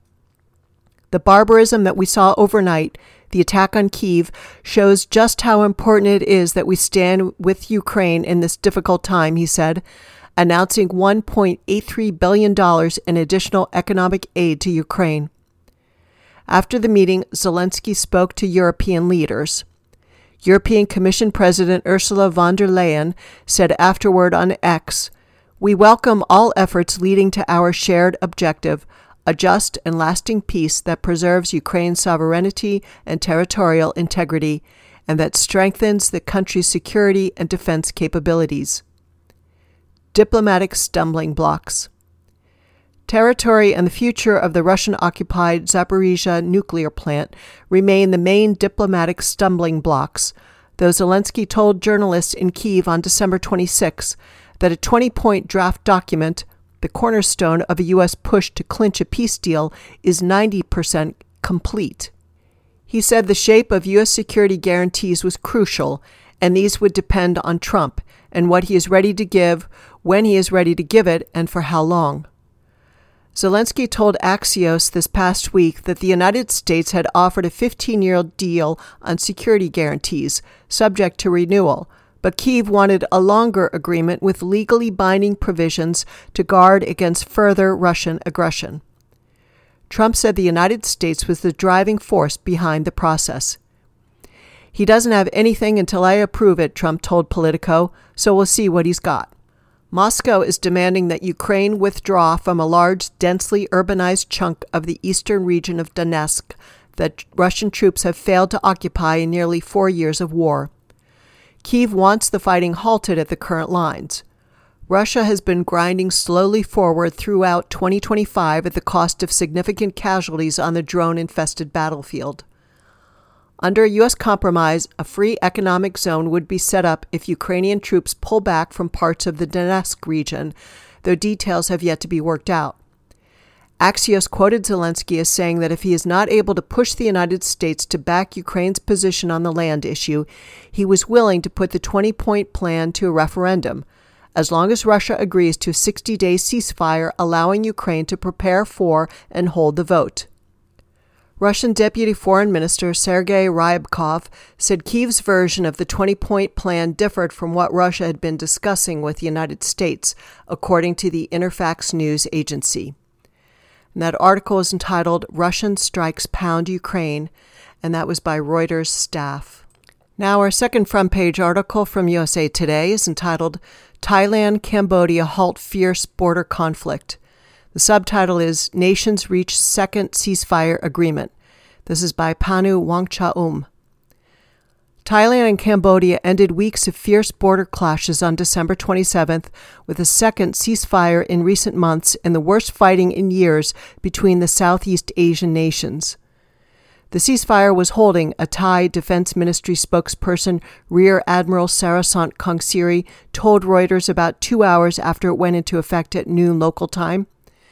The barbarism that we saw overnight, the attack on Kyiv, shows just how important it is that we stand with Ukraine in this difficult time, he said, announcing one point eight three billion dollars in additional economic aid to Ukraine. After the meeting, Zelensky spoke to European leaders. European Commission President Ursula von der Leyen said afterward on X, "We welcome all efforts leading to our shared objective, a just and lasting peace that preserves Ukraine's sovereignty and territorial integrity, and that strengthens the country's security and defense capabilities." Diplomatic stumbling blocks. Territory and the future of the Russian-occupied Zaporizhzhia nuclear plant remain the main diplomatic stumbling blocks, though Zelensky told journalists in Kyiv on December twenty-sixth that a twenty-point draft document, the cornerstone of a U S push to clinch a peace deal, is ninety percent complete. He said the shape of U S security guarantees was crucial, and these would depend on Trump and what he is ready to give, when he is ready to give it, and for how long. Zelensky told Axios this past week that the United States had offered a fifteen-year deal on security guarantees, subject to renewal, but Kyiv wanted a longer agreement with legally binding provisions to guard against further Russian aggression. Trump said the United States was the driving force behind the process. "He doesn't have anything until I approve it," Trump told Politico, "so we'll see what he's got." Moscow is demanding that Ukraine withdraw from a large, densely urbanized chunk of the eastern region of Donetsk that Russian troops have failed to occupy in nearly four years of war. Kyiv wants the fighting halted at the current lines. Russia has been grinding slowly forward throughout twenty twenty-five at the cost of significant casualties on the drone-infested battlefield. Under a U S compromise, a free economic zone would be set up if Ukrainian troops pull back from parts of the Donetsk region, though details have yet to be worked out. Axios quoted Zelensky as saying that if he is not able to push the United States to back Ukraine's position on the land issue, he was willing to put the twenty-point plan to a referendum, as long as Russia agrees to a sixty-day ceasefire allowing Ukraine to prepare for and hold the vote. Russian Deputy Foreign Minister Sergei Ryabkov said Kyiv's version of the twenty-point plan differed from what Russia had been discussing with the United States, according to the Interfax news agency. And that article is entitled Russian Strikes Pound Ukraine, and that was by Reuters staff. Now our second front page article from U S A Today is entitled Thailand, Cambodia Halt Fierce Border Conflict. The subtitle is Nations Reach Second Ceasefire Agreement. This is by Panu Wangcha-um. Thailand and Cambodia ended weeks of fierce border clashes on December twenty-seventh with a second ceasefire in recent months and the worst fighting in years between the Southeast Asian nations. The ceasefire was holding, a Thai Defense Ministry spokesperson, Rear Admiral Sarasont Kongsiri, told Reuters about two hours after it went into effect at noon local time.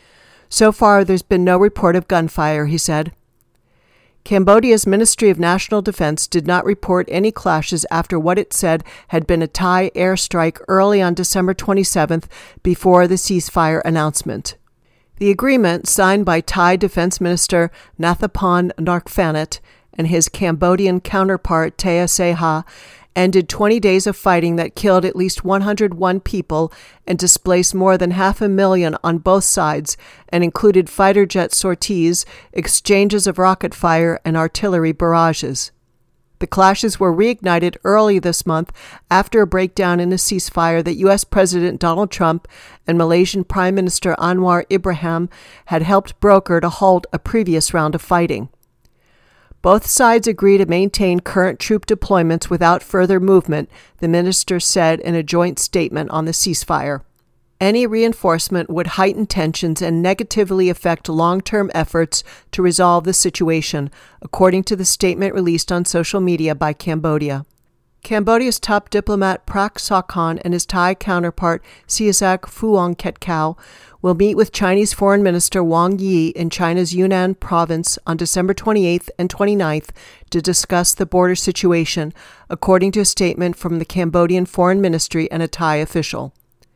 So far, there's been no report of gunfire, he said. Cambodia's Ministry of National Defense did not report any clashes after what it said had been a Thai airstrike early on December twenty-seventh before the ceasefire announcement. The agreement, signed by Thai Defense Minister Nathapon Narkphanut and his Cambodian counterpart Thea Seha, ended twenty days of fighting that killed at least one hundred one people and displaced more than half a million on both sides, and included fighter jet sorties, exchanges of rocket fire, and artillery barrages. The clashes were reignited early this month after a breakdown in a ceasefire that U S President Donald Trump and Malaysian Prime Minister Anwar Ibrahim had helped broker to halt a previous round of fighting. Both sides agree to maintain current troop deployments without further movement, the minister said in a joint statement on the ceasefire. Any reinforcement would heighten tensions and negatively affect long-term efforts to resolve the situation, according to the statement released on social media by Cambodia. Cambodia's top diplomat Prak Sokhonn and his Thai counterpart Sihasak Phuongketkeow will meet with Chinese Foreign Minister Wang Yi in China's Yunnan province on December twenty-eighth and twenty-ninth to discuss the border situation, according to a statement from the Cambodian Foreign Ministry and a Thai official.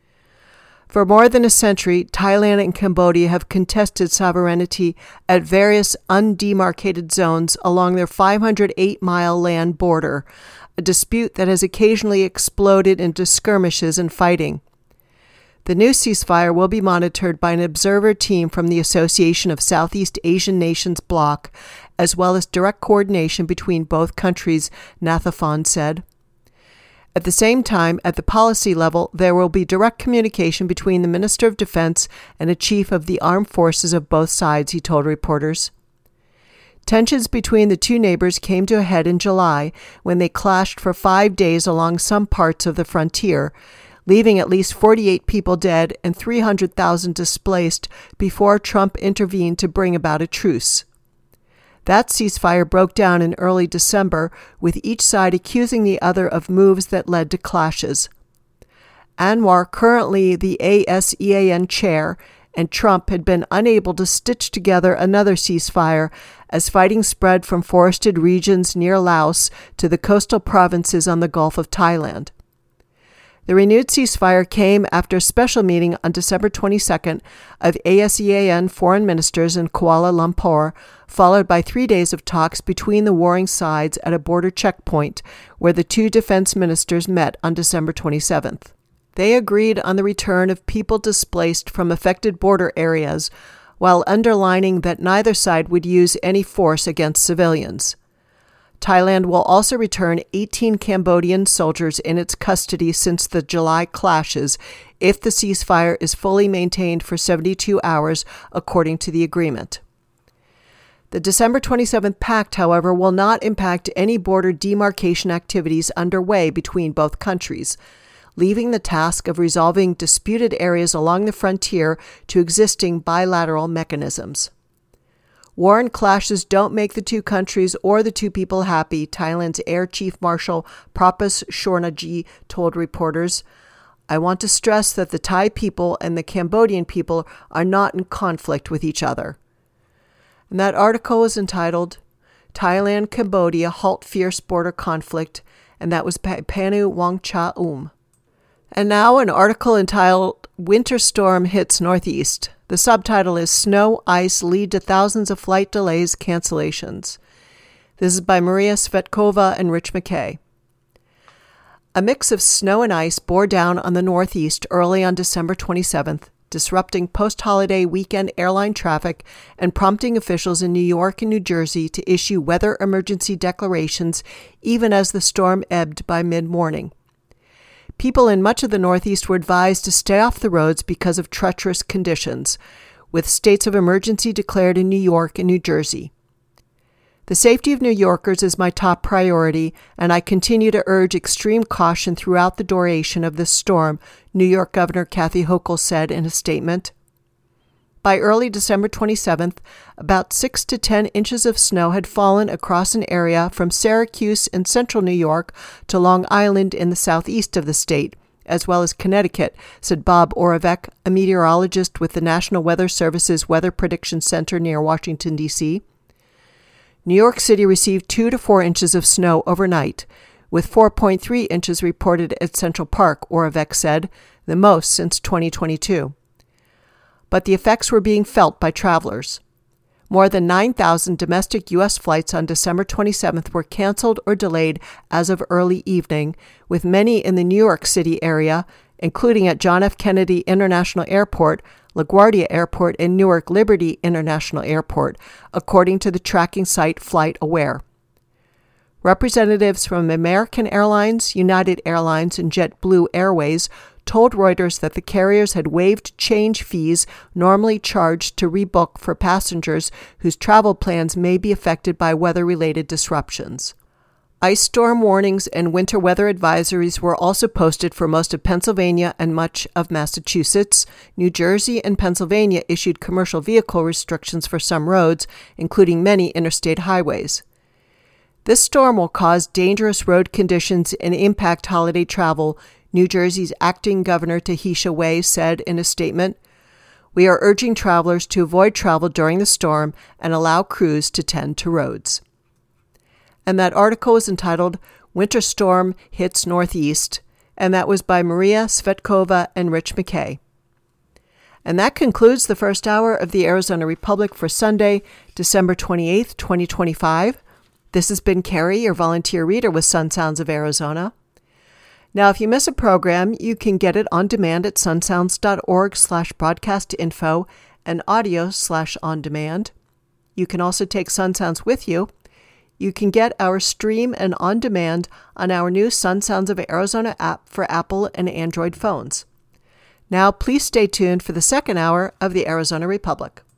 For more than a century, Thailand and Cambodia have contested sovereignty at various undemarcated zones along their five hundred eight mile land border, a dispute that has occasionally exploded into skirmishes and fighting. The new ceasefire will be monitored by an observer team from the Association of Southeast Asian Nations bloc, as well as direct coordination between both countries, Nathapon said. At the same time, at the policy level, there will be direct communication between the Minister of Defense and a chief of the armed forces of both sides, he told reporters. Tensions between the two neighbors came to a head in July when they clashed for five days along some parts of the frontier, leaving at least forty-eight people dead and three hundred thousand displaced before Trump intervened to bring about a truce. That ceasefire broke down in early December, with each side accusing the other of moves that led to clashes. Anwar, currently the ASEAN chair, and Trump had been unable to stitch together another ceasefire as fighting spread from forested regions near Laos to the coastal provinces on the Gulf of Thailand. The renewed ceasefire came after a special meeting on December twenty-second of ASEAN foreign ministers in Kuala Lumpur, followed by three days of talks between the warring sides at a border checkpoint where the two defense ministers met on December twenty-seventh. They agreed on the return of people displaced from affected border areas, while underlining that neither side would use any force against civilians. Thailand will also return eighteen Cambodian soldiers in its custody since the July clashes if the ceasefire is fully maintained for seventy-two hours, according to the agreement. The December twenty-seventh pact, however, will not impact any border demarcation activities underway between both countries, leaving the task of resolving disputed areas along the frontier to existing bilateral mechanisms. War and clashes don't make the two countries or the two people happy, Thailand's Air Chief Marshal Prapas Chornajee told reporters. I want to stress that the Thai people and the Cambodian people are not in conflict with each other. And that article is entitled Thailand, Cambodia Halt Fierce Border Conflict, and that was by Panu Wangcha-um. And now an article entitled Winter Storm Hits Northeast. The subtitle is Snow, Ice Lead to Thousands of Flight Delays, Cancellations. This is by Maria Svetkova and Rich McKay. A mix of snow and ice bore down on the Northeast early on December twenty-seventh, disrupting post-holiday weekend airline traffic and prompting officials in New York and New Jersey to issue weather emergency declarations even as the storm ebbed by mid-morning. People in much of the Northeast were advised to stay off the roads because of treacherous conditions, with states of emergency declared in New York and New Jersey. The safety of New Yorkers is my top priority, and I continue to urge extreme caution throughout the duration of this storm, New York Governor Kathy Hochul said in a statement. By early December twenty-seventh, about six to ten inches of snow had fallen across an area from Syracuse in central New York to Long Island in the southeast of the state, as well as Connecticut, said Bob Oravec, a meteorologist with the National Weather Service's Weather Prediction Center near Washington, D C New York City received two to four inches of snow overnight, with four point three inches reported at Central Park, Oravec said, the most since twenty twenty-two. But the effects were being felt by travelers. More than nine thousand domestic U S flights on December twenty-seventh were canceled or delayed as of early evening, with many in the New York City area, including at John F. Kennedy International Airport, LaGuardia Airport, and Newark Liberty International Airport, according to the tracking site FlightAware. Representatives from American Airlines, United Airlines, and JetBlue Airways told Reuters that the carriers had waived change fees normally charged to rebook for passengers whose travel plans may be affected by weather-related disruptions. Ice storm warnings and winter weather advisories were also posted for most of Pennsylvania and much of Massachusetts. New Jersey and Pennsylvania issued commercial vehicle restrictions for some roads, including many interstate highways. This storm will cause dangerous road conditions and impact holiday travel, New Jersey's acting governor Tahisha Way said in a statement. We are urging travelers to avoid travel during the storm and allow crews to tend to roads. And that article was entitled Winter Storm Hits Northeast, and that was by Maria Svetkova and Rich McKay. And that concludes the first hour of the Arizona Republic for Sunday, December twenty-eighth, twenty twenty-five. This has been Carrie, your volunteer reader with Sun Sounds of Arizona. Now, if you miss a program, you can get it on demand at sunsounds.org slash broadcast info and audio slash on demand. You can also take Sun Sounds with you. You can get our stream and on demand on our new Sun Sounds of Arizona app for Apple and Android phones. Now, please stay tuned for the second hour of the Arizona Republic.